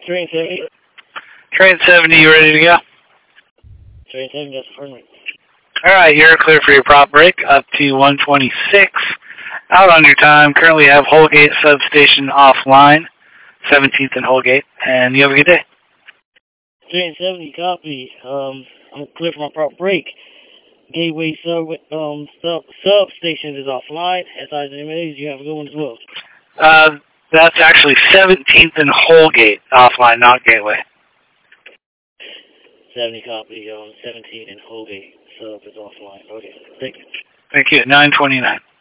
Train 70. Train 70, you ready to go? Train 70, that's perfect. All right, you're clear for your prop break up to 126. Out on your time. Currently have Holgate substation offline, 17th and Holgate, and you have a good day. Train 70, copy. I'm clear for my prop break. Gateway substation is offline. SIMAs, you have a good one as well. That's actually 17th and Holgate offline, not Gateway. 70 copy. 17 and Holgate sub is offline. Okay, thank you. Thank you. 929.